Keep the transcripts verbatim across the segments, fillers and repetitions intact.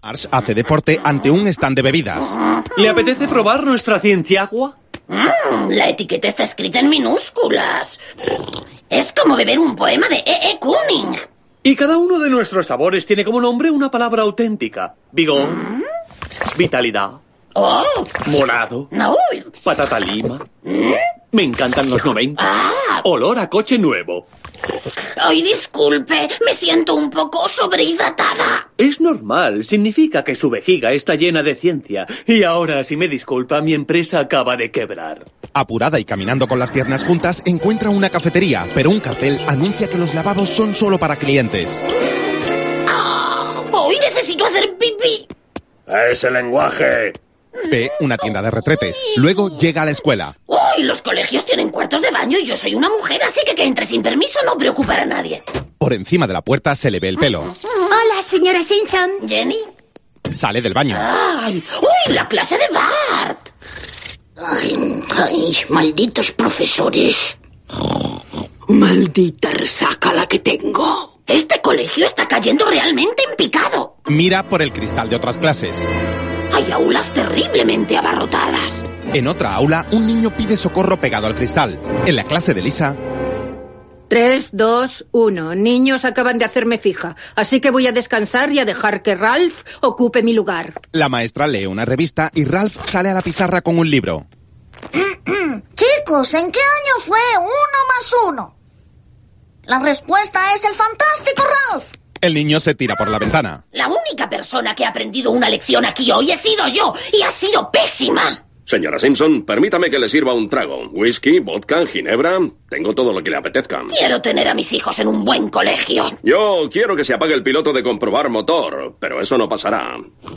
Marsh hace deporte ante un stand de bebidas. ¿Le apetece probar nuestra cienciagua? Mm, la etiqueta está escrita en minúsculas. Es como beber un poema de E E Kooning. Y cada uno de nuestros sabores tiene como nombre una palabra auténtica. Vigor, ¿Mm? vitalidad, oh. morado, no. patata lima. ¿Mm? Me encantan los noventa. Ah. Olor a coche nuevo. Ay, disculpe, me siento un poco sobrehidratada. Es normal, significa que su vejiga está llena de ciencia. Y ahora, si me disculpa, mi empresa acaba de quebrar. Apurada y caminando con las piernas juntas, encuentra una cafetería, pero un cartel anuncia que los lavabos son solo para clientes. Ah, hoy necesito hacer pipí. ¡Ese lenguaje! Ve una tienda de retretes. Luego llega a la escuela. ¡Uy! Los colegios tienen cuartos de baño y yo soy una mujer, así que que entre sin permiso no preocupará a nadie. Por encima de la puerta se le ve el pelo. Hola, señora Simpson. ¿Jenny? Sale del baño. ¡Ay! ¡Uy! La clase de Bart. ¡Ay! ¡Ay! Malditos profesores. Maldita resaca la que tengo. Este colegio está cayendo realmente en picado. Mira por el cristal de otras clases. Hay aulas terriblemente abarrotadas. En otra aula, un niño pide socorro pegado al cristal. En la clase de Lisa... Tres, dos, uno. Niños acaban de hacerme fija, así que voy a descansar y a dejar que Ralph ocupe mi lugar. La maestra lee una revista y Ralph sale a la pizarra con un libro. Chicos, ¿en qué año fue uno más uno? La respuesta es el fantástico Ralph. El niño se tira por la ventana. La única persona que ha aprendido una lección aquí hoy he sido yo, y ha sido pésima. Señora Simpson, permítame que le sirva un trago. Whisky, vodka, ginebra... Tengo todo lo que le apetezca. Quiero tener a mis hijos en un buen colegio. Yo quiero que se apague el piloto de comprobar motor, pero eso no pasará.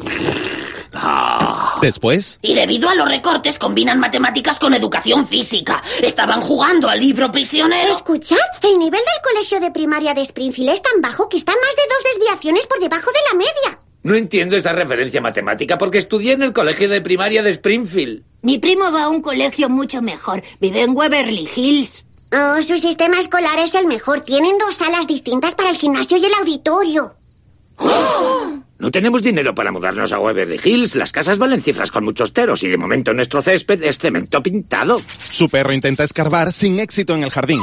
Ah. Después... Y debido a los recortes combinan matemáticas con educación física. Estaban jugando al libro prisionero. Escuchad, el nivel del colegio de primaria de Springfield es tan bajo que está más de dos desviaciones por debajo de la media. No entiendo esa referencia matemática porque estudié en el colegio de primaria de Springfield. Mi primo va a un colegio mucho mejor. Vive en Waverly Hills. Oh, su sistema escolar es el mejor. Tienen dos salas distintas para el gimnasio y el auditorio. ¡Oh! No tenemos dinero para mudarnos a Waverly Hills. Las casas valen cifras con muchos ceros y de momento nuestro césped es cemento pintado. Su perro intenta escarbar sin éxito en el jardín.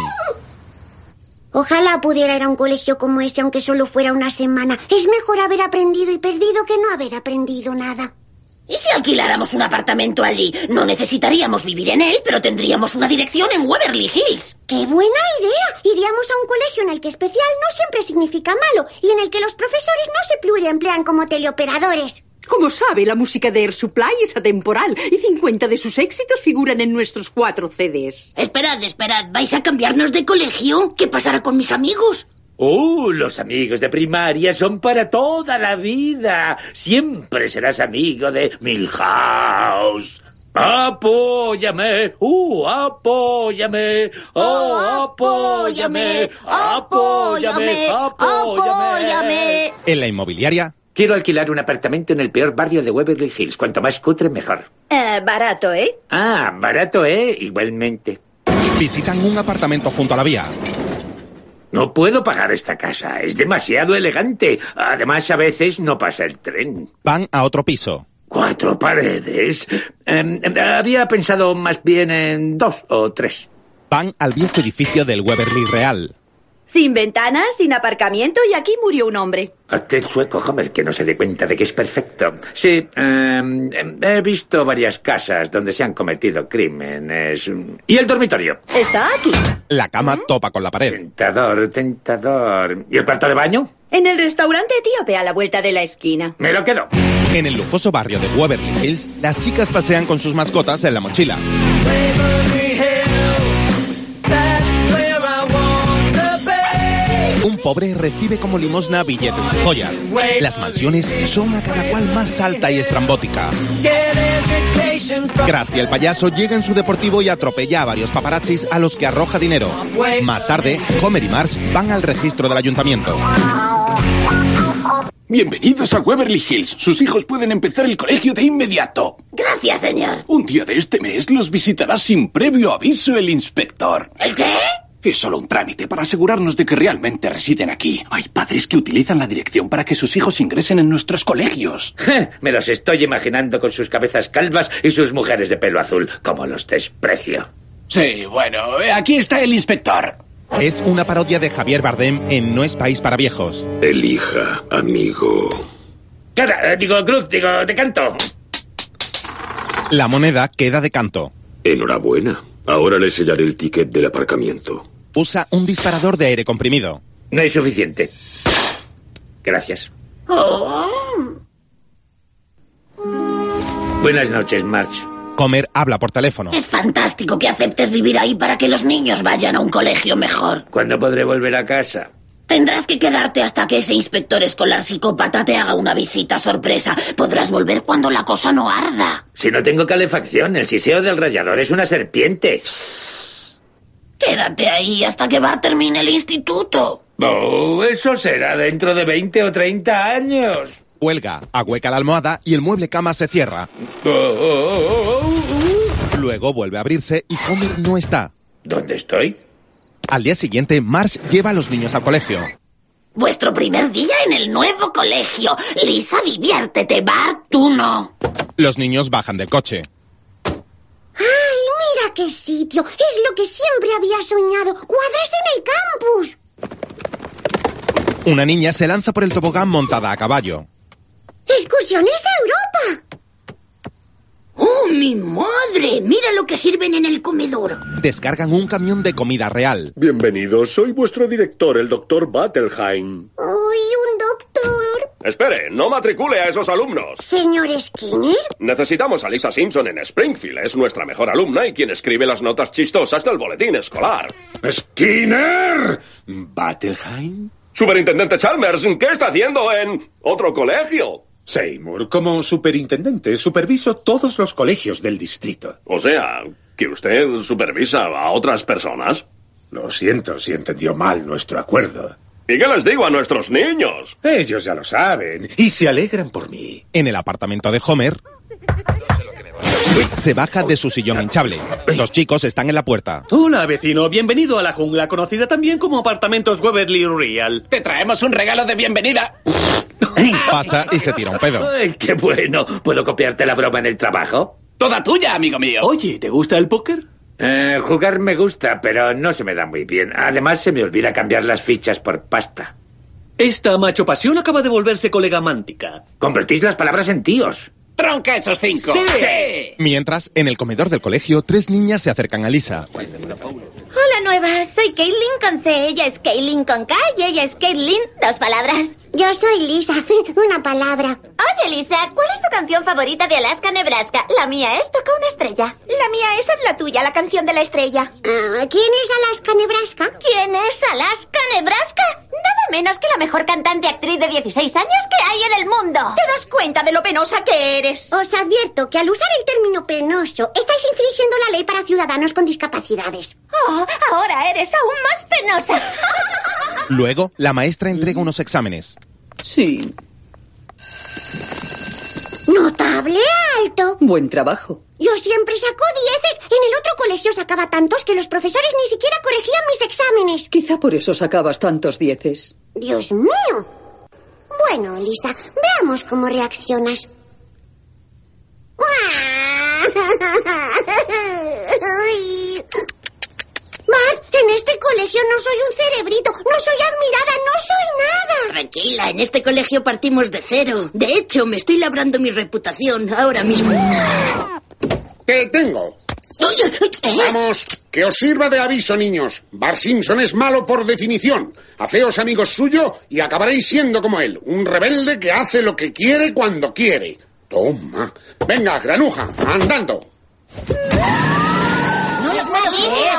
Ojalá pudiera ir a un colegio como ese, aunque solo fuera una semana. Es mejor haber aprendido y perdido que no haber aprendido nada. ¿Y si alquiláramos un apartamento allí? No necesitaríamos vivir en él, pero tendríamos una dirección en Waverly Hills. ¡Qué buena idea! Iríamos a un colegio en el que especial no siempre significa malo y en el que los profesores no se pluriemplean como teleoperadores. Como sabe, la música de Air Supply es atemporal y cincuenta de sus éxitos figuran en nuestros cuatro C Ds. Esperad, esperad, ¿vais a cambiarnos de colegio? ¿Qué pasará con mis amigos? ¡Uh! Los amigos de primaria son para toda la vida. Siempre serás amigo de Milhouse. ¡Apóyame! ¡Uh! ¡Apóyame! ¡Oh! ¡Apóyame! ¡Apóyame! ¡Apóyame! En la inmobiliaria... Quiero alquilar un apartamento en el peor barrio de Waverly Hills. Cuanto más cutre, mejor. Eh, barato, ¿eh? Ah, barato, ¿eh? Igualmente. Visitan un apartamento junto a la vía. No puedo pagar esta casa. Es demasiado elegante. Además, a veces no pasa el tren. Van a otro piso. ¿Cuatro paredes? Eh, había pensado más bien en dos o tres. Van al viejo edificio del Waverly Real. Sin ventanas, sin aparcamiento y aquí murió un hombre. Hazte el sueco, Homer, que no se dé cuenta de que es perfecto. Sí, eh, he visto varias casas donde se han cometido crímenes. ¿Y el dormitorio? Está aquí. La cama topa con la pared. Tentador, tentador. ¿Y el cuarto de baño? En el restaurante etíope a la vuelta de la esquina. Me lo quedo. En el lujoso barrio de Waverly Hills, las chicas pasean con sus mascotas en la mochila. Un pobre recibe como limosna billetes y joyas. Las mansiones son a cada cual más alta y estrambótica. Gracia el payaso llega en su deportivo y atropella a varios paparazzis a los que arroja dinero. Más tarde, Homer y Marge van al registro del ayuntamiento. Bienvenidos a Waverly Hills. Sus hijos pueden empezar el colegio de inmediato. Gracias, señor. Un día de este mes los visitará sin previo aviso el inspector. ¿El qué? Es solo un trámite para asegurarnos de que realmente residen aquí. Hay padres que utilizan la dirección para que sus hijos ingresen en nuestros colegios. Me los estoy imaginando con sus cabezas calvas y sus mujeres de pelo azul. Como los desprecio. Sí, bueno, aquí está el inspector. Es una parodia de Javier Bardem en No es país para viejos. Elija, amigo. Cara, digo, Cruz, digo, de canto. La moneda queda de canto. Enhorabuena. Ahora le sellaré el ticket del aparcamiento. Usa un disparador de aire comprimido. No hay suficiente. Gracias. Oh. Buenas noches, Marge. Homer habla por teléfono. Es fantástico que aceptes vivir ahí para que los niños vayan a un colegio mejor. ¿Cuándo podré volver a casa? Tendrás que quedarte hasta que ese inspector escolar psicópata te haga una visita sorpresa. Podrás volver cuando la cosa no arda. Si no tengo calefacción, el siseo del radiador es una serpiente. Quédate ahí hasta que Bart termine el instituto. Oh, eso será dentro de veinte o treinta años. Cuelga, ahueca la almohada y el mueble cama se cierra. Oh, oh, oh, oh. Luego vuelve a abrirse y Homer no está. ¿Dónde estoy? Al día siguiente, Marge lleva a los niños al colegio. Vuestro primer día en el nuevo colegio. Lisa, diviértete. Bart, tú no. Los niños bajan del coche. ¡Ay, mira qué sitio! Es lo que siempre había soñado. ¡Cuadras en el campus! Una niña se lanza por el tobogán montada a caballo. ¡Excursiones a Europa! ¡Oh, mi madre! Mira lo que sirven en el comedor. Descargan un camión de comida real. Bienvenidos, soy vuestro director, el doctor Bettelheim. ¡Uy, un doctor! Espere, no matricule a esos alumnos. ¿Señor Skinner? Necesitamos a Lisa Simpson en Springfield. Es nuestra mejor alumna y quien escribe las notas chistosas del boletín escolar. ¡Skinner! ¿Bettelheim? Superintendente Chalmers, ¿qué está haciendo en otro colegio? Seymour, como superintendente, superviso todos los colegios del distrito. O sea, ¿que usted supervisa a otras personas? Lo siento si entendió mal nuestro acuerdo. ¿Y qué les digo a nuestros niños? Ellos ya lo saben y se alegran por mí. En el apartamento de Homer, se baja de su sillón hinchable. Los chicos están en la puerta. Hola, vecino. Bienvenido a la jungla, conocida también como Apartamentos Waverly Real. Te traemos un regalo de bienvenida. Pasa y se tira un pedo. Ay, qué bueno. ¿Puedo copiarte la broma en el trabajo? Toda tuya, amigo mío. Oye, ¿te gusta el póker? Eh, jugar me gusta, pero no se me da muy bien. Además, se me olvida cambiar las fichas por pasta. Esta macho pasión acaba de volverse colega mántica. Convertís las palabras en tíos. ¡Tronca esos cinco! ¡Sí! ¡Sí! Mientras, en el comedor del colegio, tres niñas se acercan a Lisa. Hola, nueva. Soy Caitlin con C. Ella es Caitlin con K y ella es Caitlin. Dos palabras. Yo soy Lisa. Una palabra. Oye, Lisa, ¿cuál es tu canción favorita de Alaska, Nebraska? La mía es Toca una estrella. La mía es la tuya, la canción de la estrella. Uh, ¿Quién es Alaska, Nebraska? ¿Quién es Alaska, Nebraska? Nada menos que la mejor cantante actriz de dieciséis años que hay en el mundo. ¿Te das cuenta de lo penosa que eres? Os advierto que al usar el término penoso, estáis infringiendo la ley para ciudadanos con discapacidades. Oh, ahora eres aún más penosa. Luego, la maestra entrega unos exámenes. Sí. Notable alto. Buen trabajo. Yo siempre saco dieces. En el otro colegio sacaba tantos que los profesores ni siquiera corregían mis exámenes. Quizá por eso sacabas tantos dieces. Dios mío. Bueno, Lisa, veamos cómo reaccionas. Bart, en este colegio no soy un cerebrito, no soy admirada, no soy nada. Tranquila, en este colegio partimos de cero. De hecho, me estoy labrando mi reputación ahora mismo. ¡Te tengo! ¿Eh? Vamos, que os sirva de aviso, niños. Bart Simpson es malo por definición. Haceos amigos suyo y acabaréis siendo como él, un rebelde que hace lo que quiere cuando quiere. Toma. Venga, granuja, andando. ¡No lo puedo creer!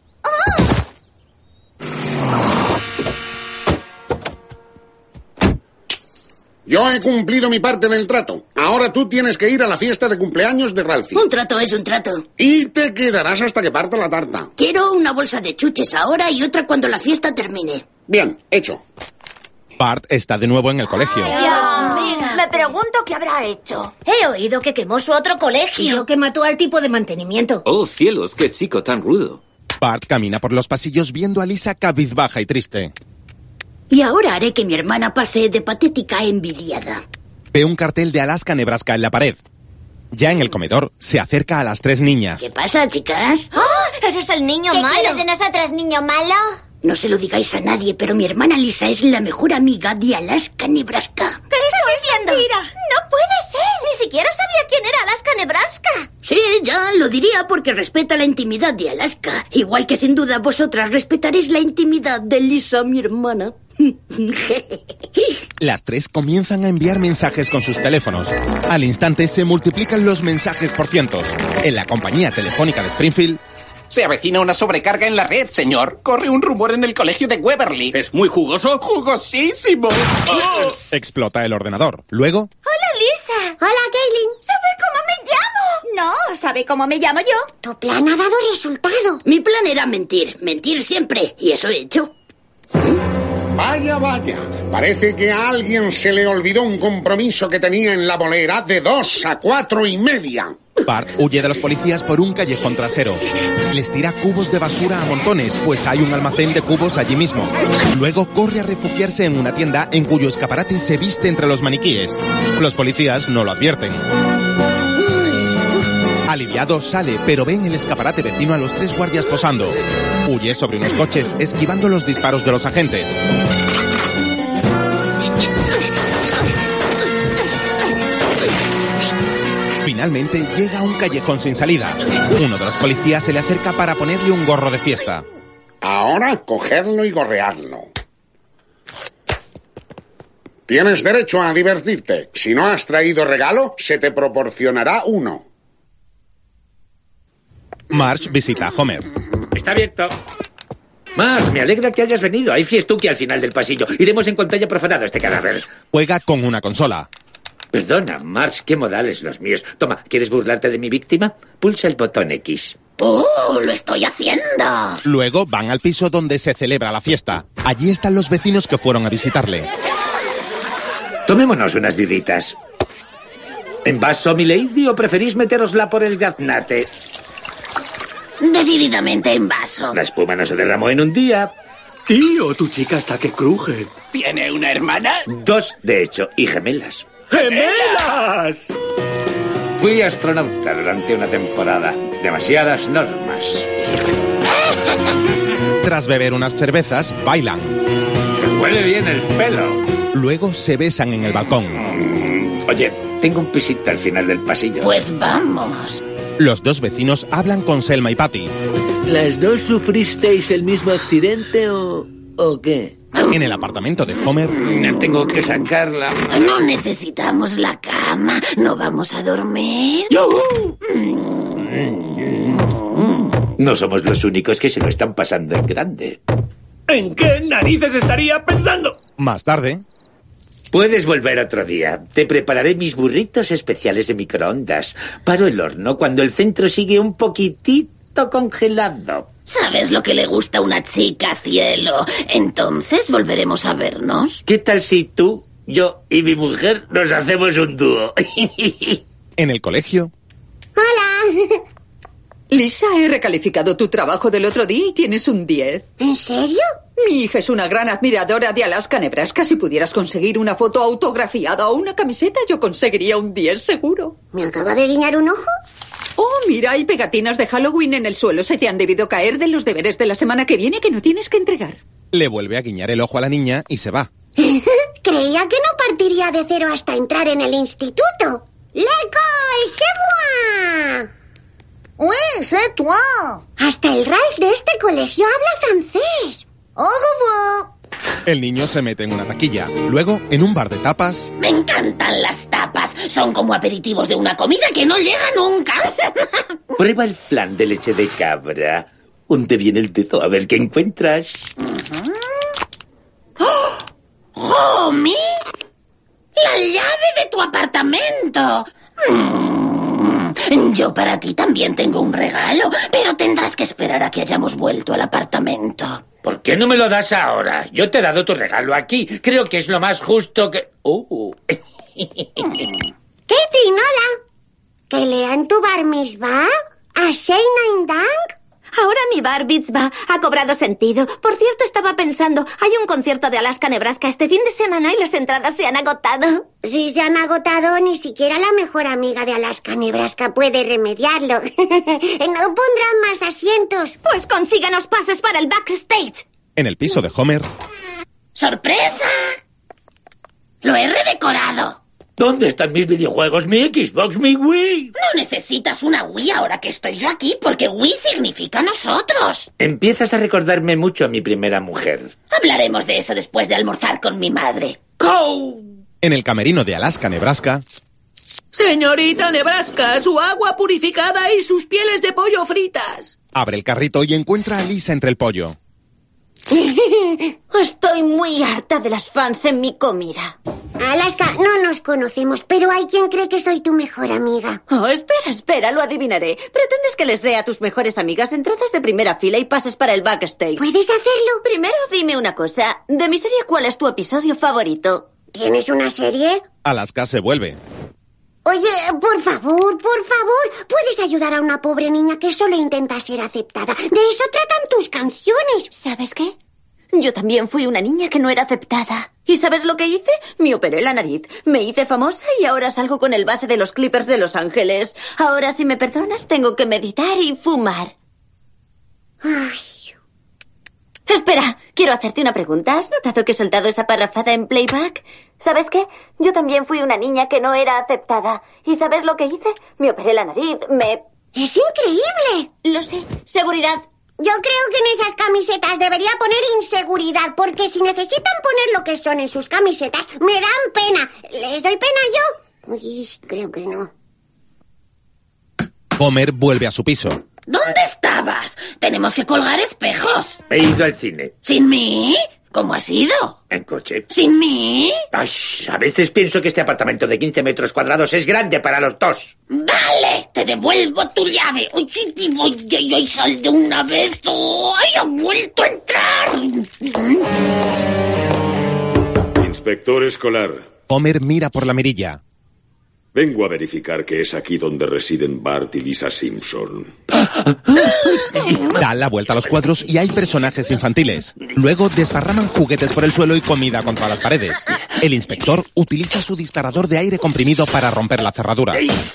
Yo he cumplido mi parte del trato. Ahora tú tienes que ir a la fiesta de cumpleaños de Ralphie. Un trato es un trato. Y te quedarás hasta que parta la tarta. Quiero una bolsa de chuches ahora y otra cuando la fiesta termine. Bien, hecho. Bart está de nuevo en el colegio. Ay, mira. Me pregunto qué habrá hecho. He oído que quemó su otro colegio. Y yo que mató al tipo de mantenimiento. Oh, cielos, qué chico tan rudo. Bart camina por los pasillos viendo a Lisa cabizbaja y triste. Y ahora haré que mi hermana pase de patética a envidiada. Ve un cartel de Alaska, Nebraska en la pared. Ya en el comedor, se acerca a las tres niñas. ¿Qué pasa, chicas? ¡Oh! ¡Eres el niño ¿Qué malo! quieres de nosotras, niño malo? No se lo digáis a nadie, pero mi hermana Lisa es la mejor amiga de Alaska, Nebraska. ¿Qué estás diciendo? No puede ser. Ni siquiera sabía quién era Alaska, Nebraska. Sí, ya lo diría porque respeta la intimidad de Alaska. Igual que sin duda vosotras respetaréis la intimidad de Lisa, mi hermana. Las tres comienzan a enviar mensajes con sus teléfonos. Al instante se multiplican los mensajes por cientos. En la compañía telefónica de Springfield... Se avecina una sobrecarga en la red, señor. Corre un rumor en el colegio de Waverly. ¿Es muy jugoso? ¡Jugosísimo! ¡Oh! Explota el ordenador. Luego... Hola, Lisa. Hola, Kaylin. ¿Sabe cómo me llamo? No, ¿sabe cómo me llamo yo? Tu plan ha dado resultado. Mi plan era mentir, mentir siempre, y eso he hecho. Vaya, vaya. Parece que a alguien se le olvidó un compromiso que tenía en la bolera de dos a cuatro y media. Bart huye de los policías por un callejón trasero. Les tira cubos de basura a montones, pues hay un almacén de cubos allí mismo. Luego corre a refugiarse en una tienda en cuyo escaparate se viste entre los maniquíes. Los policías no lo advierten. Aliviado sale, pero ve en el escaparate vecino a los tres guardias posando. Huye sobre unos coches, esquivando los disparos de los agentes. Finalmente llega a un callejón sin salida. Uno de los policías se le acerca para ponerle un gorro de fiesta. Ahora cogerlo y gorrearlo. Tienes derecho a divertirte. Si no has traído regalo, se te proporcionará uno. Marge visita a Homer. Está abierto. Marge, me alegra que hayas venido. Hay fiestuki al final del pasillo. Iremos en cuanto haya profanado este cadáver. Juega con una consola. Perdona, Marge, qué modales los míos. Toma, ¿quieres burlarte de mi víctima? Pulsa el botón X. ¡Oh, lo estoy haciendo! Luego van al piso donde se celebra la fiesta. Allí están los vecinos que fueron a visitarle. Tomémonos unas birritas. ¿En vaso, milady, o preferís meterosla por el gaznate? Decididamente en vaso. La espuma no se derramó en un día. Tío, tu chica está que cruje. ¿Tiene una hermana? Dos, de hecho, y gemelas. ¡Gemelas! Fui astronauta durante una temporada. Demasiadas normas. Tras beber unas cervezas, bailan. Te huele bien el pelo. Luego se besan en el balcón. Oye, tengo un pisito al final del pasillo. Pues vamos. Los dos vecinos hablan con Selma y Patty. ¿Las dos sufristeis el mismo accidente o, o qué? En el apartamento de Homer... Tengo que sacarla. No necesitamos la cama. ¿No vamos a dormir? No somos los únicos que se lo están pasando en grande. ¿En qué narices estaría pensando? Más tarde... Puedes volver otro día. Te prepararé mis burritos especiales de microondas. Paro el horno cuando el centro sigue un poquitito congelado. ¿Sabes lo que le gusta a una chica, cielo? Entonces volveremos a vernos. ¿Qué tal si tú, yo y mi mujer nos hacemos un dúo? En el colegio... Hola. Lisa, he recalificado tu trabajo del otro día y tienes un diez. ¿En serio? Mi hija es una gran admiradora de Alaska, Nebraska. Si pudieras conseguir una foto autografiada o una camiseta, yo conseguiría un diez seguro. ¿Me acaba de guiñar un ojo? Oh, mira, hay pegatinas de Halloween en el suelo. Se te han debido caer de los deberes de la semana que viene que no tienes que entregar. Le vuelve a guiñar el ojo a la niña y se va. Creía que no partiría de cero hasta entrar en el instituto. ¡L'école, c'est moi! Oui, c'est toi. Hasta el Ralph de este colegio habla francés. Au revoir. El niño se mete en una taquilla. Luego, en un bar de tapas... Me encantan las tapas. Son como aperitivos de una comida que no llega nunca. Prueba el flan de leche de cabra. Hunde bien el dedo a ver qué encuentras. Uh-huh. ¡Oh! ¡Homie! ¡La llave de tu apartamento! Mm. Yo para ti también tengo un regalo, pero tendrás que esperar a que hayamos vuelto al apartamento. ¿Por qué no me lo das ahora? Yo te he dado tu regalo aquí. Creo que es lo más justo que... ¡Oh! Caitlin, hola. ¿Que lean tu bar mitzvah? ¿A Sheina Indang? Ahora mi mi bar Beatsba ha cobrado sentido. Por cierto, estaba pensando, hay un concierto de Alaska, Nebraska este fin de semana y las entradas se han agotado. Si se han agotado, ni siquiera la mejor amiga de Alaska, Nebraska puede remediarlo. No pondrán más asientos. Pues consíganos pases para el backstage. En el piso de Homer... ¡Sorpresa! Lo he redecorado. ¿Dónde están mis videojuegos, mi Xbox, mi Wii? No necesitas una Wii ahora que estoy yo aquí, porque Wii significa nosotros. Empiezas a recordarme mucho a mi primera mujer. Hablaremos de eso después de almorzar con mi madre. ¡Cow! En el camerino de Alaska, Nebraska... Señorita Nebraska, su agua purificada y sus pieles de pollo fritas. Abre el carrito y encuentra a Lisa entre el pollo. Estoy muy harta de las fans en mi comida. Alaska, no nos conocemos, pero hay quien cree que soy tu mejor amiga. Oh, espera, espera, lo adivinaré. ¿Pretendes que les dé a tus mejores amigas entradas de primera fila y pases para el backstage? ¿Puedes hacerlo? Primero dime una cosa. De mi serie, ¿cuál es tu episodio favorito? ¿Tienes una serie? Alaska se vuelve. Oye, por favor, por favor, ¿puedes ayudar a una pobre niña que solo intenta ser aceptada? De eso tratan tus canciones. ¿Sabes qué? Yo también fui una niña que no era aceptada. ¿Y sabes lo que hice? Me operé la nariz, me hice famosa y ahora salgo con el base de los Clippers de Los Ángeles. Ahora, si me perdonas, tengo que meditar y fumar. Ay. Espera, quiero hacerte una pregunta. ¿Has notado que he soltado esa parrafada en playback? ¿Sabes qué? Yo también fui una niña que no era aceptada. ¿Y sabes lo que hice? Me operé la nariz, me... ¡Es increíble! Lo sé. Seguridad. Yo creo que en esas camisetas debería poner inseguridad, porque si necesitan poner lo que son en sus camisetas, me dan pena. ¿Les doy pena yo? Uy, creo que no. Homer vuelve a su piso. ¿Dónde estabas? Tenemos que colgar espejos. He ido al cine. ¿Sin mí? ¿Cómo has ido? En coche. ¿Sin mí? Ay, a veces pienso que este apartamento de quince metros cuadrados es grande para los dos. ¡Vale! ¡Te devuelvo tu llave! ¡Ay, chiqui, voy, ay, ay, sal de una vez! ¡Ay, ha vuelto a entrar! Inspector escolar. Homer mira por la mirilla. Vengo a verificar que es aquí donde residen Bart y Lisa Simpson. Da la vuelta a los cuadros y hay personajes infantiles. Luego desparraman juguetes por el suelo y comida contra las paredes. El inspector utiliza su disparador de aire comprimido para romper la cerradura.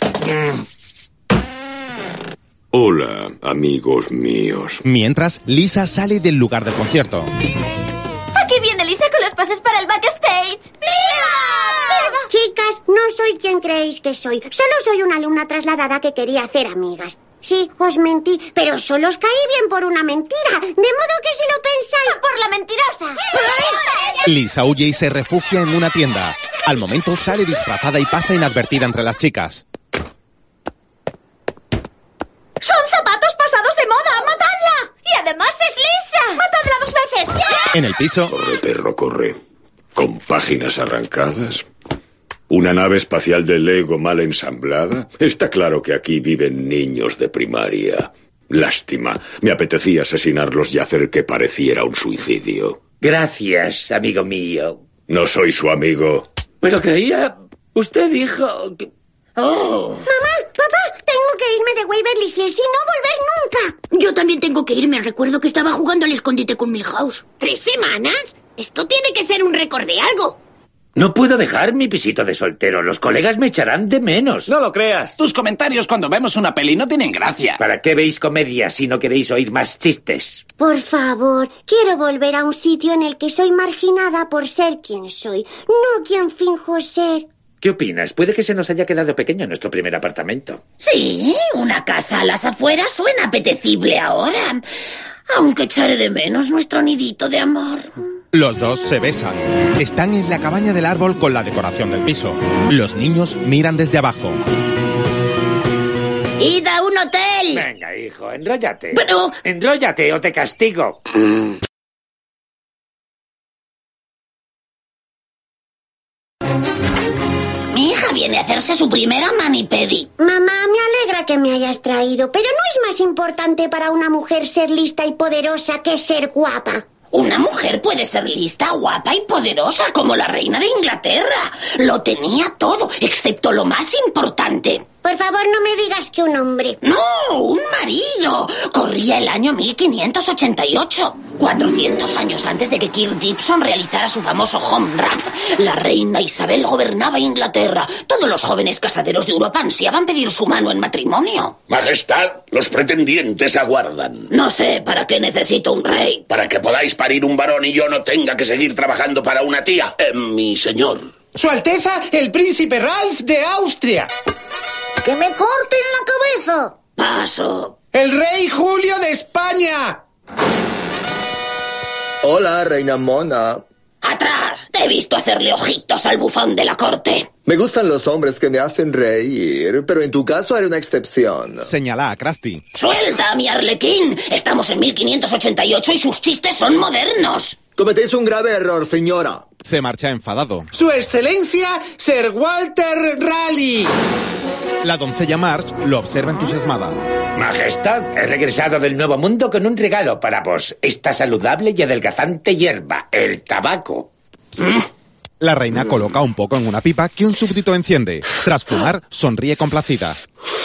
Hola, amigos míos. Mientras, Lisa sale del lugar del concierto. Aquí viene Lisa con los pases para el backstage. ¡Viva! Chicas, no soy quien creéis que soy. Solo soy una alumna trasladada que quería hacer amigas. Sí, os mentí, pero solo os caí bien por una mentira. De modo que si lo pensáis... ¡Por la mentirosa! Lisa huye y se refugia en una tienda. Al momento sale disfrazada y pasa inadvertida entre las chicas. ¡Son zapatos pasados de moda! ¡Matadla! ¡Y además es Lisa! ¡Matadla dos veces! ¡Ya! En el piso... Corre, perro, corre. Con páginas arrancadas... ¿Una nave espacial de Lego mal ensamblada? Está claro que aquí viven niños de primaria. Lástima. Me apetecía asesinarlos y hacer que pareciera un suicidio. Gracias, amigo mío. No soy su amigo. Pero creía... Usted dijo que... ¡Oh! Mamá, papá, tengo que irme de Waverly Hills y no volver nunca. Yo también tengo que irme. Recuerdo que estaba jugando al escondite con Milhouse. ¿Tres semanas? Esto tiene que ser un récord de algo. No puedo dejar mi pisito de soltero. Los colegas me echarán de menos. No lo creas. Tus comentarios cuando vemos una peli no tienen gracia. ¿Para qué veis comedia si no queréis oír más chistes? Por favor, quiero volver a un sitio en el que soy marginada por ser quien soy, no quien finjo ser. ¿Qué opinas? Puede que se nos haya quedado pequeño nuestro primer apartamento. Sí, una casa a las afueras suena apetecible ahora. Aunque echaré de menos nuestro nidito de amor. Los dos se besan. Están en la cabaña del árbol con la decoración del piso. Los niños miran desde abajo. ¡Id a un hotel! Venga, hijo, enróllate. Pero... Enróllate o te castigo. Mi hija viene a hacerse su primera mani-pedi. Mamá, me alegra que me hayas traído, pero no es más importante para una mujer ser lista y poderosa que ser guapa. Una mujer puede ser lista, guapa y poderosa como la reina de Inglaterra. Lo tenía todo, excepto lo más importante. Por favor, no me digas que un hombre. No, un marido. Corría el año mil quinientos ochenta y ocho, cuatrocientos años antes de que Kirk Gibson realizara su famoso home run. La reina Isabel gobernaba Inglaterra. Todos los jóvenes casaderos de Europa ansiaban pedir su mano en matrimonio. Majestad, los pretendientes aguardan. No sé para qué necesito un rey. Para que podáis parir un varón y yo no tenga que seguir trabajando para una tía. Eh, mi señor. Su Alteza, el príncipe Ralph de Austria. ¡Que me corten la cabeza! Paso. El rey Julio de España. Hola, reina mona. ¡Atrás! Te he visto hacerle ojitos al bufón de la corte. Me gustan los hombres que me hacen reír, pero en tu caso haré una excepción. Señala a Krusty. ¡Suelta a mi arlequín! Estamos en mil quinientos ochenta y ocho y sus chistes son modernos. Cometéis un grave error, señora. Se marcha enfadado. Su excelencia, Sir Walter Raleigh. La doncella Marge lo observa entusiasmada. Majestad, he regresado del Nuevo Mundo con un regalo para vos. Esta saludable y adelgazante hierba, el tabaco. La reina coloca un poco en una pipa que un súbdito enciende. Tras fumar, sonríe complacida.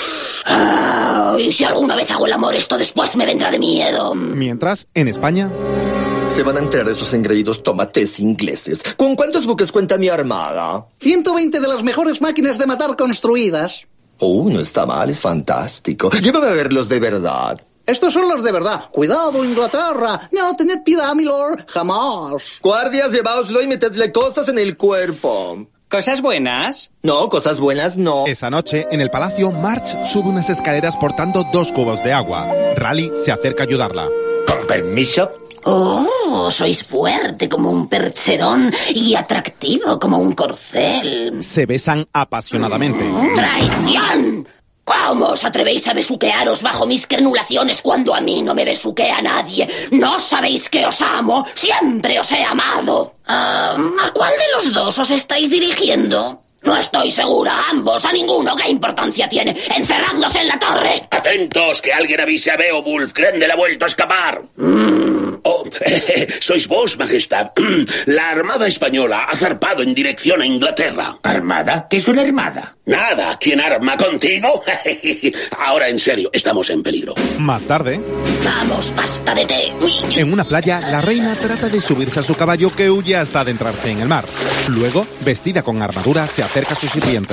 Ah, y si alguna vez hago el amor, esto después me vendrá de miedo. Mientras, en España... Se van a enterar de esos engreídos tomates ingleses. ¿Con cuántos buques cuenta mi armada? ciento veinte de las mejores máquinas de matar construidas. Oh, no está mal, es fantástico. Llévame a verlos de verdad. Estos son los de verdad. Cuidado, Inglaterra. No, tened piedad, mi lord. Jamás. Guardias, lleváoslo y metedle cosas en el cuerpo. ¿Cosas buenas? No, cosas buenas no. Esa noche, en el palacio, Marge sube unas escaleras portando dos cubos de agua. Raleigh se acerca a ayudarla. Con permiso. Oh, sois fuerte como un percherón y atractivo como un corcel. Se besan apasionadamente. ¡Traición! ¿Cómo os atrevéis a besuquearos bajo mis crenulaciones cuando a mí no me besuquea nadie? ¿No sabéis que os amo? ¡Siempre os he amado! Uh, ¿A cuál de los dos os estáis dirigiendo? No estoy segura, ambos, a ninguno. ¿Qué importancia tiene? ¡Encerradlos en la torre! Atentos, que alguien avise a Beowulf. Grendel ha vuelto a escapar. Mm. Oh, sois vos, majestad. La Armada Española ha zarpado en dirección a Inglaterra. ¿Armada? ¿Qué es una armada? Nada, ¿quién arma contigo? Ahora, en serio, estamos en peligro. Más tarde... Vamos, pasta de té. En una playa, la reina trata de subirse a su caballo que huye hasta adentrarse en el mar. Luego, vestida con armadura, se acerca a su sirviente.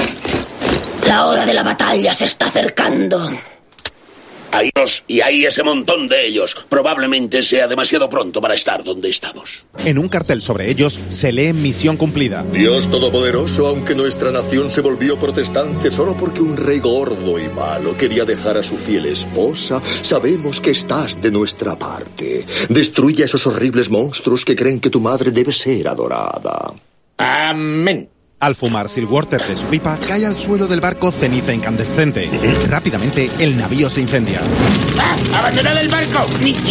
La hora de la batalla se está acercando. Ahí los, y ahí ese montón de ellos. Probablemente sea demasiado pronto para estar donde estamos. En un cartel sobre ellos se lee misión cumplida. Dios Todopoderoso, aunque nuestra nación se volvió protestante solo porque un rey gordo y malo quería dejar a su fiel esposa, sabemos que estás de nuestra parte. Destruye a esos horribles monstruos que creen que tu madre debe ser adorada. Amén. Al fumar Sir Walter de su pipa, cae al suelo del barco ceniza incandescente. Rápidamente, el navío se incendia. ¡Ah! ¡Abandonad el barco!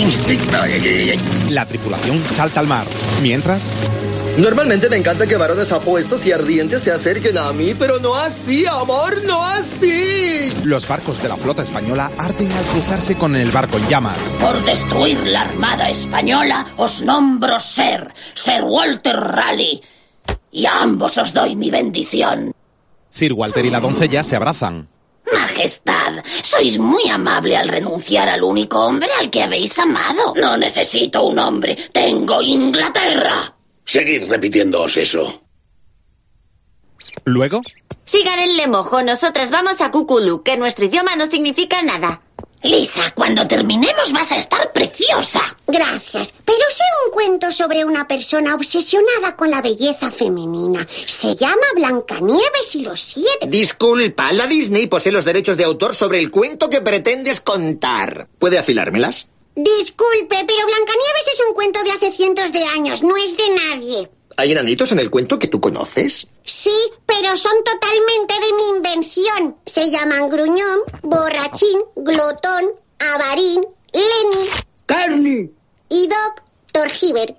La tripulación salta al mar. Mientras... Normalmente me encanta que varones apuestos y ardientes se acerquen a mí, pero no así, amor, no así. Los barcos de la flota española arden al cruzarse con el barco en llamas. Por destruir la Armada Española, os nombro Ser, Sir Walter Raleigh. Y a ambos os doy mi bendición. Sir Walter y la doncella se abrazan. Majestad, sois muy amable al renunciar al único hombre al que habéis amado. No necesito un hombre, tengo Inglaterra. Seguid repitiéndoos eso. Luego... Sigan el lemojo, nosotras vamos a Cuculú, que nuestro idioma no significa nada. Lisa, cuando terminemos vas a estar preciosa. Gracias, pero sé un cuento sobre una persona obsesionada con la belleza femenina. Se llama Blancanieves y los siete... Disculpa, la Disney posee los derechos de autor sobre el cuento que pretendes contar. ¿Puede afilármelas? Disculpe, pero Blancanieves es un cuento de hace cientos de años, no es de nadie. ¿Hay enanitos en el cuento que tú conoces? Sí, pero son totalmente de mi invención. Se llaman Gruñón, Borrachín, Glotón, Avarín, Lenny... ¡Carly! Y Doc Torgiver.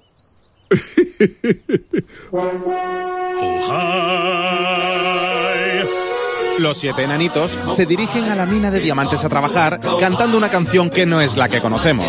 Los siete enanitos se dirigen a la mina de diamantes a trabajar, cantando una canción que no es la que conocemos.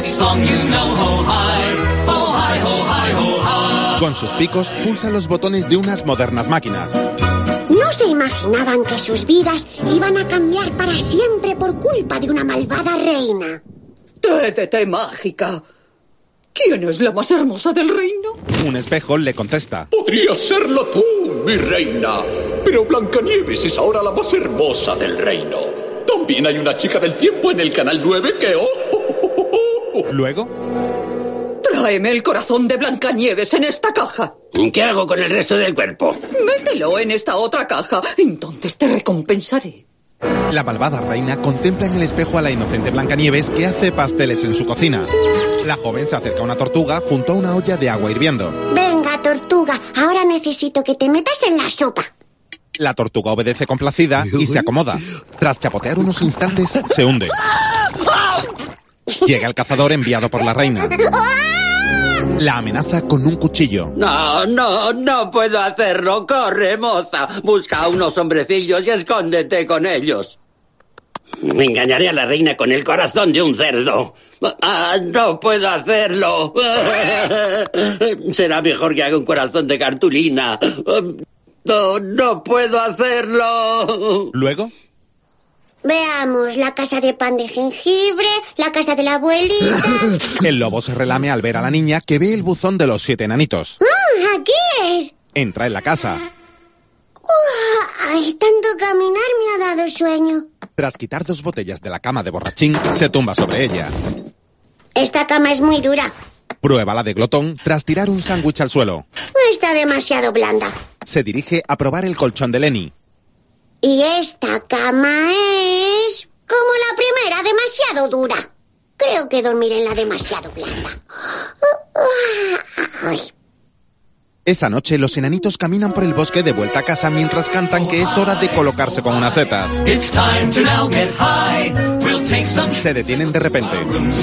Con sus picos pulsan los botones de unas modernas máquinas. No No se imaginaban que sus vidas iban a cambiar para siempre por culpa de una malvada reina. T D T mágica. ¿Quién es la más hermosa del reino? Un espejo le contesta. Podrías serlo tú, mi reina. Pero Blancanieves es ahora la más hermosa del reino. También hay una chica del tiempo en el canal nueve que... Oh, oh, oh, oh. Luego... Tráeme el corazón de Blancanieves en esta caja. ¿Qué hago con el resto del cuerpo? Mételo en esta otra caja. Entonces te recompensaré. La malvada reina contempla en el espejo a la inocente Blancanieves que hace pasteles en su cocina. La joven se acerca a una tortuga junto a una olla de agua hirviendo. Venga, tortuga, ahora necesito que te metas en la sopa. La tortuga obedece complacida y se acomoda. Tras chapotear unos instantes, se hunde. Llega el cazador enviado por la reina. La amenaza con un cuchillo. No, no, no puedo hacerlo. Corre, moza. Busca a unos hombrecillos y escóndete con ellos. Engañaré a la reina con el corazón de un cerdo. Ah, no puedo hacerlo. Será mejor que haga un corazón de cartulina. No, no puedo hacerlo. ¿Luego? Veamos, la casa de pan de jengibre, la casa de la abuelita... El lobo se relame al ver a la niña que ve el buzón de los siete enanitos. ¡Ah, aquí es! Entra en la casa. ¡Uah! ¡Ay, tanto caminar me ha dado sueño! Tras quitar dos botellas de la cama de borrachín, se tumba sobre ella. Esta cama es muy dura. Prueba la de glotón tras tirar un sándwich al suelo. Está demasiado blanda. Se dirige a probar el colchón de Lenny. Y esta cama es... como la primera, demasiado dura. Creo que dormiré en la demasiado blanda. Ay. Esa noche, los enanitos caminan por el bosque de vuelta a casa mientras cantan que es hora de colocarse con unas setas. Se detienen de repente.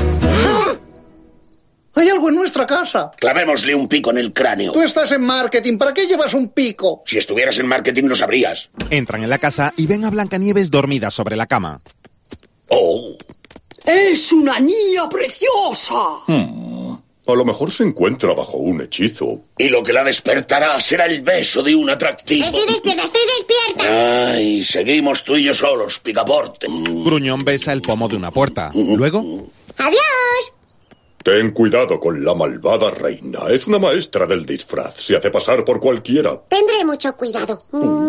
Hay algo en nuestra casa. Clavémosle un pico en el cráneo. Tú estás en marketing, ¿para qué llevas un pico? Si estuvieras en marketing lo sabrías. Entran en la casa y ven a Blancanieves dormida sobre la cama. ¡Oh! ¡Es una niña preciosa! Hmm. A lo mejor se encuentra bajo un hechizo. Y lo que la despertará será el beso de un atractivo. Estoy despierta, estoy despierta. Ay, seguimos tú y yo solos, picaporte. Gruñón besa el pomo de una puerta. Luego... ¡Adiós! Ten cuidado con la malvada reina. Es una maestra del disfraz. Se hace pasar por cualquiera. Tendré mucho cuidado.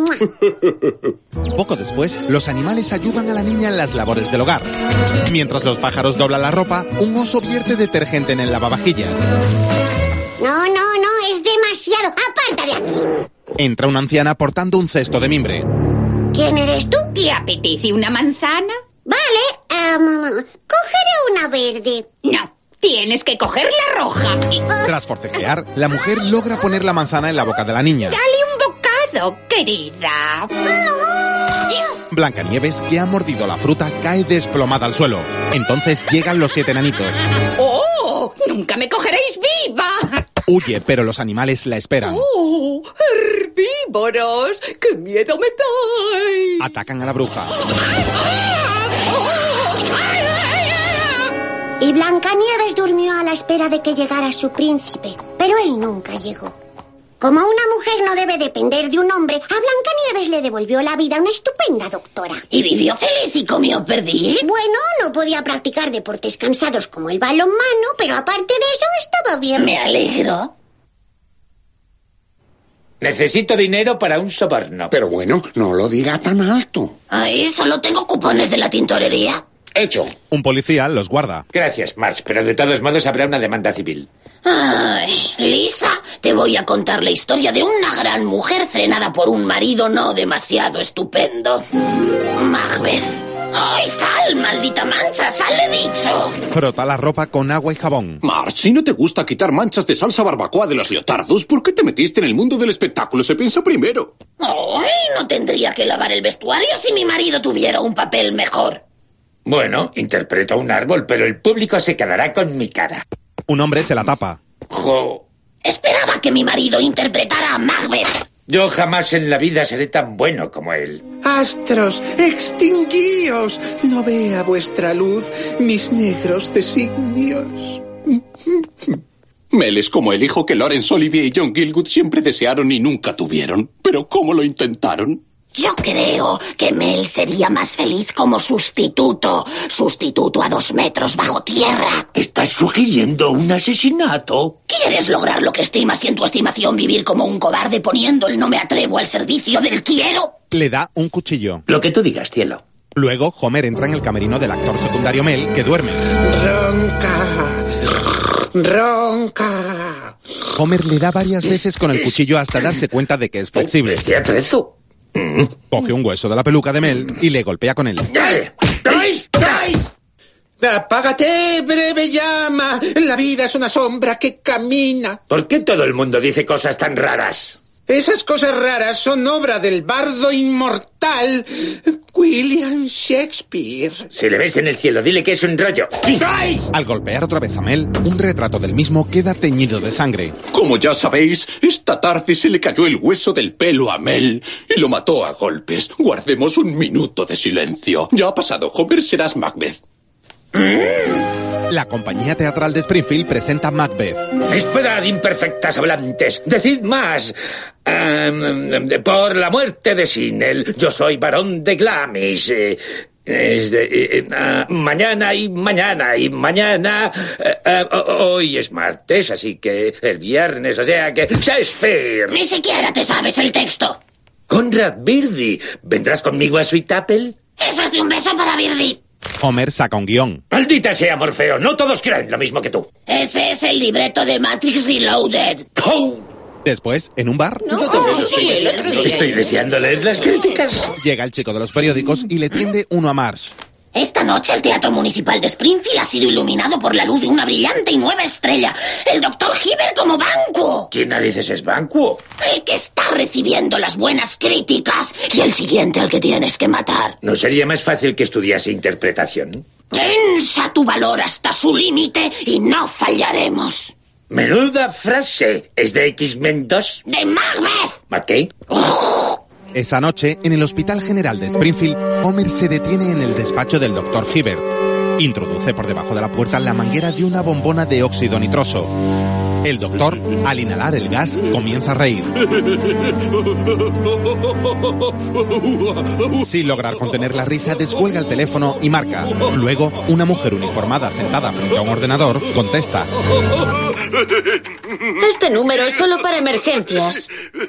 Poco después, los animales ayudan a la niña en las labores del hogar. Mientras los pájaros doblan la ropa, un oso vierte detergente en el lavavajillas. No, no, no, es demasiado. ¡Aparta de aquí! Entra una anciana portando un cesto de mimbre. ¿Quién eres tú? ¿Te apetece una manzana? Vale, um, cogeré una verde. No. Tienes que coger la roja. Tras forcejear, la mujer logra poner la manzana en la boca de la niña. Dale un bocado, querida. Blancanieves, que ha mordido la fruta, cae desplomada al suelo. Entonces llegan los siete enanitos. ¡Oh! ¡Nunca me cogeréis viva! Huye, pero los animales la esperan. ¡Oh! ¡Herbívoros! ¡Qué miedo me dais! Atacan a la bruja. Y Blancanieves durmió a la espera de que llegara su príncipe, pero él nunca llegó. Como una mujer no debe depender de un hombre, a Blancanieves le devolvió la vida una estupenda doctora. ¿Y vivió feliz y comió perdiz? Bueno, no podía practicar deportes cansados como el balonmano, pero aparte de eso estaba bien. Me alegro. Necesito dinero para un soborno. Pero bueno, no lo diga tan alto. Ahí solo tengo cupones de la tintorería. Hecho. Un policía los guarda. Gracias, Marge, pero de todos modos habrá una demanda civil. Ay, Lisa, te voy a contar la historia de una gran mujer frenada por un marido no demasiado estupendo. Macbeth. ¡Ay, sal, maldita mancha! ¡Sal, he dicho! Frota la ropa con agua y jabón. Marge, si no te gusta quitar manchas de salsa barbacoa de los leotardos, ¿por qué te metiste en el mundo del espectáculo? Se piensa primero. ¡Ay, no tendría que lavar el vestuario si mi marido tuviera un papel mejor! Bueno, interpreto un árbol, pero el público se quedará con mi cara. Un hombre se la tapa. Jo. Esperaba que mi marido interpretara a Macbeth. Yo jamás en la vida seré tan bueno como él. Astros, extinguíos. No vea vuestra luz mis negros designios. Mel es como el hijo que Laurence Olivier y John Gielgud siempre desearon y nunca tuvieron. Pero ¿cómo lo intentaron? Yo creo que Mel sería más feliz como sustituto. Sustituto a dos metros bajo tierra. ¿Estás sugiriendo un asesinato? ¿Quieres lograr lo que estimas y en tu estimación vivir como un cobarde poniendo el no me atrevo al servicio del quiero? Le da un cuchillo. Lo que tú digas, cielo. Luego, Homer entra en el camerino del actor secundario Mel, que duerme. Ronca. Ronca. Homer le da varias veces con el cuchillo hasta darse cuenta de que es flexible. ¿Qué atrezo? Coge un hueso de la peluca de Mel y le golpea con él. ¡Ay! ¡Ay! ¡Apágate, breve llama! La vida es una sombra que camina. ¿Por qué todo el mundo dice cosas tan raras? Esas cosas raras son obra del bardo inmortal William Shakespeare. Si le ves en el cielo, dile que es un rollo. ¡Ay! Al golpear otra vez a Mel, un retrato del mismo queda teñido de sangre. Como ya sabéis, esta tarde se le cayó el hueso del pelo a Mel y lo mató a golpes. Guardemos un minuto de silencio. Ya ha pasado. Homer, serás Macbeth. La compañía teatral de Springfield presenta Macbeth. Esperad, imperfectas hablantes. Decid más. Um, por la muerte de Sinel, yo soy varón de Glamis. Eh, es de, eh, uh, mañana y mañana y mañana. Uh, uh, hoy es martes, así que el viernes, o sea que Shakespeare. Ni siquiera te sabes el texto. Conrad Birdie, ¿vendrás conmigo a Sweet Apple? Eso es de un beso para Birdie. Homer saca un guión. ¡Maldita sea, Morfeo! No todos creen lo mismo que tú. Ese es el libreto de Matrix Reloaded. ¡Oh! Después, en un bar... No, oh, sí, estoy, estoy deseando leer las críticas. Llega el chico de los periódicos y le tiende uno a Marsh. Esta noche el Teatro Municipal de Springfield ha sido iluminado por la luz de una brillante y nueva estrella. El doctor Hibbert como Banquo. ¿Quién narices es Banquo? El que está recibiendo las buenas críticas y el siguiente al que tienes que matar. ¿No sería más fácil que estudiase interpretación? Tensa tu valor hasta su límite y no fallaremos. Menuda frase. ¿Es de X-Men dos? ¡De Macbeth! ¿Qué? Oh. Esa noche, en el Hospital General de Springfield, Homer se detiene en el despacho del doctor Hibbert. Introduce por debajo de la puerta la manguera de una bombona de óxido nitroso. El doctor, al inhalar el gas, comienza a reír. Sin lograr contener la risa, descuelga el teléfono y marca. Luego, una mujer uniformada sentada frente a un ordenador contesta. Este número es solo para emergencias.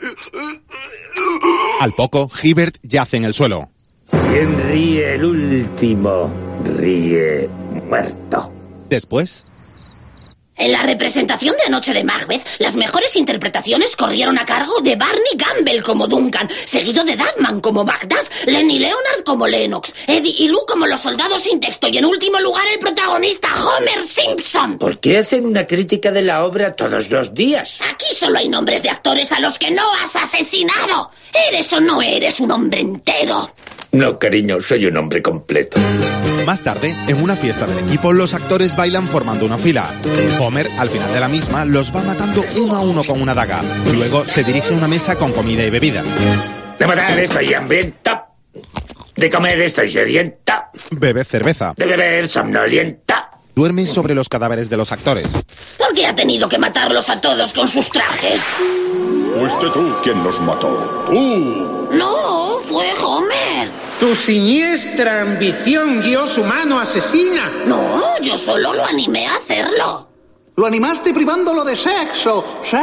Al poco, Hibbert yace en el suelo. ¿Quién ríe el último? Ríe muerto. Después... En la representación de anoche de Macbeth, las mejores interpretaciones corrieron a cargo de Barney Gamble como Duncan, seguido de Dagman como Macduff, Lenny Leonard como Lennox, Eddie y Lou como los soldados sin texto y en último lugar el protagonista Homer Simpson. ¿Por qué hacen una crítica de la obra todos los días? Aquí solo hay nombres de actores a los que no has asesinado. ¿Eres o no eres un hombre entero? No, cariño, soy un hombre completo. Más tarde, en una fiesta del equipo, los actores bailan formando una fila. Homer, al final de la misma, los va matando uno a uno con una daga. Luego se dirige a una mesa con comida y bebida. De matar estoy hambrienta. De comer estoy sedienta. Bebe cerveza. De beber somnolienta. Duerme sobre los cadáveres de los actores. ¿Por qué ha tenido que matarlos a todos con sus trajes? Fuiste tú quien los mató. ¡Tú! No, fue Homer. Tu siniestra ambición guió su mano asesina. No, yo solo lo animé a hacerlo. Lo animaste privándolo de sexo.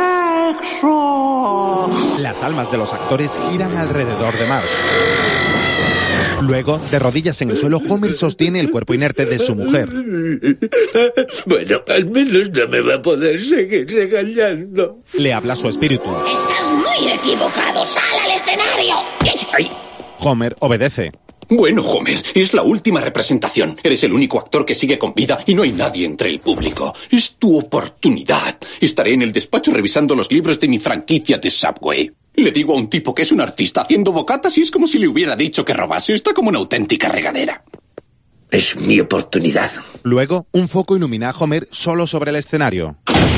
¡Sexo! Las almas de los actores giran alrededor de Marsh. Luego, de rodillas en el suelo, Homer sostiene el cuerpo inerte de su mujer. Bueno, al menos no me va a poder seguir regañando. Le habla su espíritu. Estás muy equivocado. ¡Sal al escenario! Ay. Homer obedece. Bueno, Homer, es la última representación. Eres el único actor que sigue con vida y no hay nadie entre el público. Es tu oportunidad. Estaré en el despacho revisando los libros de mi franquicia de Subway. Le digo a un tipo que es un artista haciendo bocatas y es como si le hubiera dicho que robase. Está como una auténtica regadera. Es mi oportunidad. Luego, un foco ilumina a Homer solo sobre el escenario.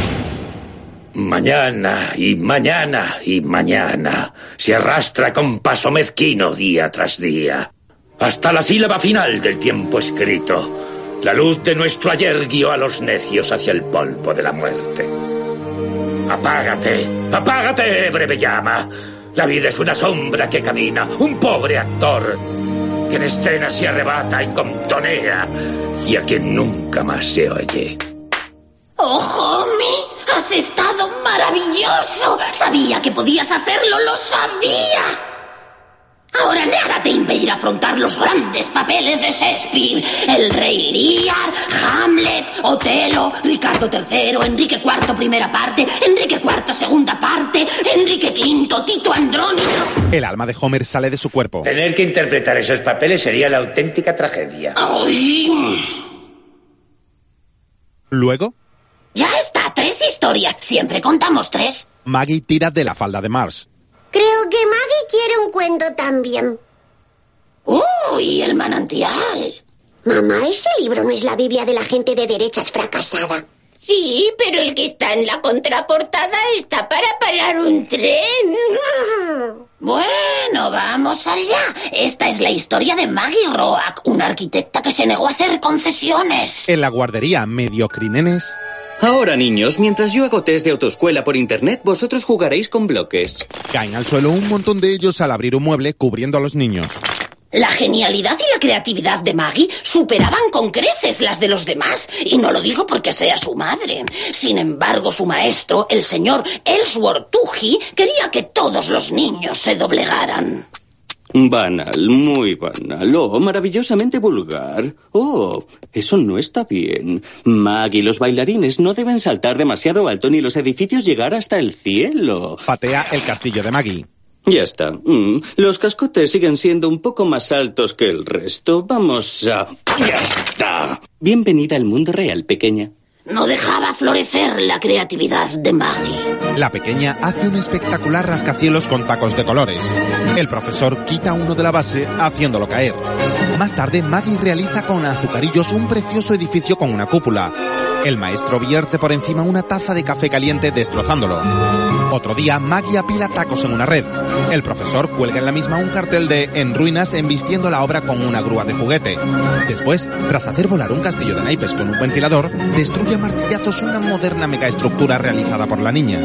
Mañana y mañana y mañana se arrastra con paso mezquino día tras día, hasta la sílaba final del tiempo escrito. La luz de nuestro ayer guió a los necios hacia el polvo de la muerte. Apágate, apágate, breve llama. La vida es una sombra que camina, un pobre actor que en escena se arrebata y contonea y a quien nunca más se oye. ¡Oh, homie! ¡Has estado maravilloso! Sabía que podías hacerlo, lo sabía. Ahora nada te impedirá afrontar los grandes papeles de Shakespeare. El Rey Lear, Hamlet, Otelo, Ricardo tercero, Enrique cuarto primera parte, Enrique cuarto segunda parte, Enrique quinto, Tito Andrónico. El alma de Homer sale de su cuerpo. Tener que interpretar esos papeles sería la auténtica tragedia. ¡Ay! Luego, Ya está, tres historias. Siempre contamos tres. Maggie tira de la falda de Marge. Creo que Maggie quiere un cuento también. ¡Uy, el manantial! Mamá, ese libro no es la Biblia de la gente de derechas fracasada. Sí, pero el que está en la contraportada está para parar un tren. Bueno, vamos allá. Esta es la historia de Maggie Roach, una arquitecta que se negó a hacer concesiones. En la guardería Mediocrinenes. Ahora, niños, mientras yo hago test de autoescuela por internet, vosotros jugaréis con bloques. Caen al suelo un montón de ellos al abrir un mueble cubriendo a los niños. La genialidad y la creatividad de Maggie superaban con creces las de los demás. Y no lo digo porque sea su madre. Sin embargo, su maestro, el señor Ellsworth Toohey, quería que todos los niños se doblegaran. Banal, muy banal. Oh, maravillosamente vulgar. Oh, eso no está bien. Maggie, los bailarines no deben saltar demasiado alto ni los edificios llegar hasta el cielo. Patea el castillo de Maggie. Ya está. Mm, los cascotes siguen siendo un poco más altos que el resto. Vamos a... ¡Ya está! Bienvenida al mundo real, pequeña. No dejaba florecer la creatividad de Maggie. La pequeña hace un espectacular rascacielos con tacos de colores. El profesor quita uno de la base haciéndolo caer. Más tarde, Maggie realiza con azucarillos un precioso edificio con una cúpula. El maestro vierte por encima una taza de café caliente destrozándolo. Otro día, Maggie apila tacos en una red. El profesor cuelga en la misma un cartel de En ruinas embistiendo la obra con una grúa de juguete. Después, tras hacer volar un castillo de naipes con un ventilador, destruye a martillazos una moderna megaestructura realizada por la niña.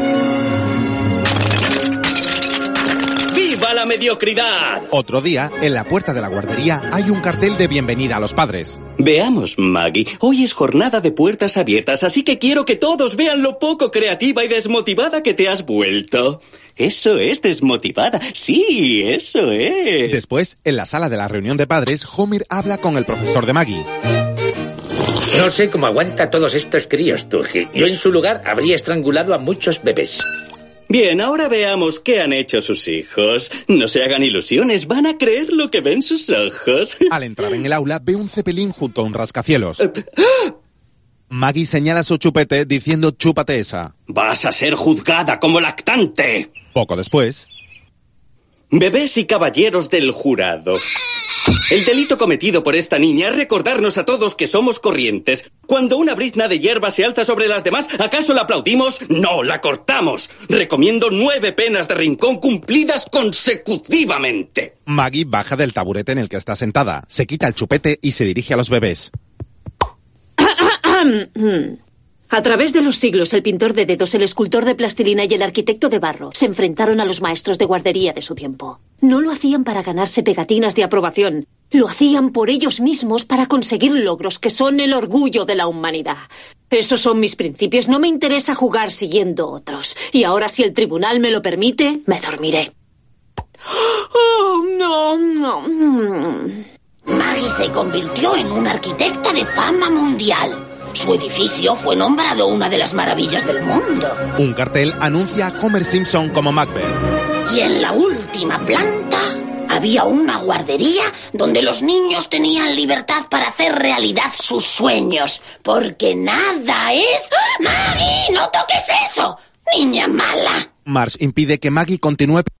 ¡Viva la mediocridad! Otro día, en la puerta de la guardería hay un cartel de bienvenida a los padres. Veamos, Maggie, hoy es jornada de puertas abiertas, así que quiero que todos vean lo poco creativa y desmotivada que te has vuelto. Eso es desmotivada, sí, eso es. Después, en la sala de la reunión de padres, Homer habla con el profesor de Maggie. No sé cómo aguanta a todos estos críos, Toohey. Yo en su lugar habría estrangulado a muchos bebés. Bien, ahora veamos qué han hecho sus hijos. No se hagan ilusiones, van a creer lo que ven sus ojos. Al entrar en el aula, ve un cepelín junto a un rascacielos. Maggie señala su chupete diciendo chúpate esa. Vas a ser juzgada como lactante. Poco después... Bebés y caballeros del jurado. El delito cometido por esta niña es recordarnos a todos que somos corrientes. Cuando una brizna de hierba se alza sobre las demás, ¿acaso la aplaudimos? No, la cortamos. Recomiendo nueve penas de rincón cumplidas consecutivamente. Maggie baja del taburete en el que está sentada, se quita el chupete y se dirige a los bebés. A través de los siglos, el pintor de dedos, el escultor de plastilina y el arquitecto de barro se enfrentaron a los maestros de guardería de su tiempo. No lo hacían para ganarse pegatinas de aprobación. Lo hacían por ellos mismos para conseguir logros que son el orgullo de la humanidad. Esos son mis principios. No me interesa jugar siguiendo otros. Y ahora, si el tribunal me lo permite, me dormiré. Oh, no, no. Maggie se convirtió en una arquitecta de fama mundial. Su edificio fue nombrado una de las maravillas del mundo. Un cartel anuncia a Homer Simpson como Macbeth. Y en la última planta había una guardería donde los niños tenían libertad para hacer realidad sus sueños. Porque nada es... ¡Maggie, no toques eso! ¡Niña mala! Marge impide que Maggie continúe